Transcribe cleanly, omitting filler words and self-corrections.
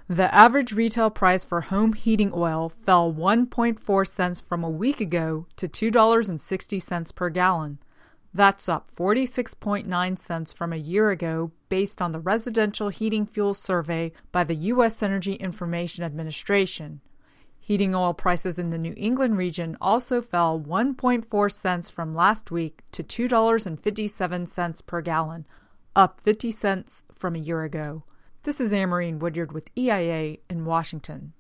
The average retail price for home heating oil fell 1.4 cents from a week ago to $2.60 per gallon. That's up 46.9 cents from a year ago based on the Residential Heating Fuel Survey by the U.S. Energy Information Administration. Heating oil prices in the New England region also fell 1.4 cents from last week to $2.57 per gallon, up 50 cents from a year ago. This is Anne-Marie Woodyard with EIA in Washington.